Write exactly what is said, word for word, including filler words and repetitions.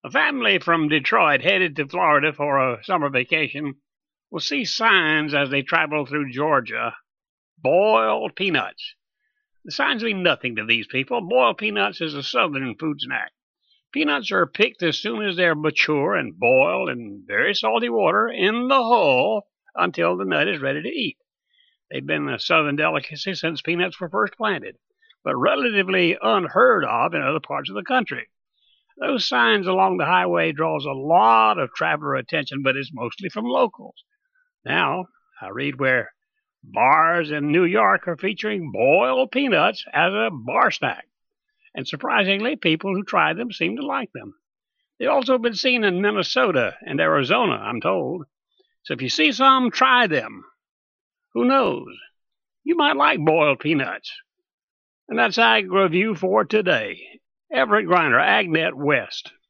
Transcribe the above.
A family from Detroit headed to Florida for a summer vacation will see signs as they travel through Georgia. Boiled peanuts. The signs mean nothing to these people. Boiled peanuts is a southern food snack. Peanuts are picked as soon as they're mature and boiled in very salty water in the hull until the nut is ready to eat. They've been a southern delicacy since peanuts were first planted, but relatively unheard of in other parts of the country. Those signs along the highway draws a lot of traveler attention, but it's mostly from locals. Now, I read where bars in New York are featuring boiled peanuts as a bar snack. And surprisingly, people who try them seem to like them. They've also been seen in Minnesota and Arizona, I'm told. So if you see some, try them. Who knows? You might like boiled peanuts. And that's Ag Review for today. Everett Griner, AgNet West.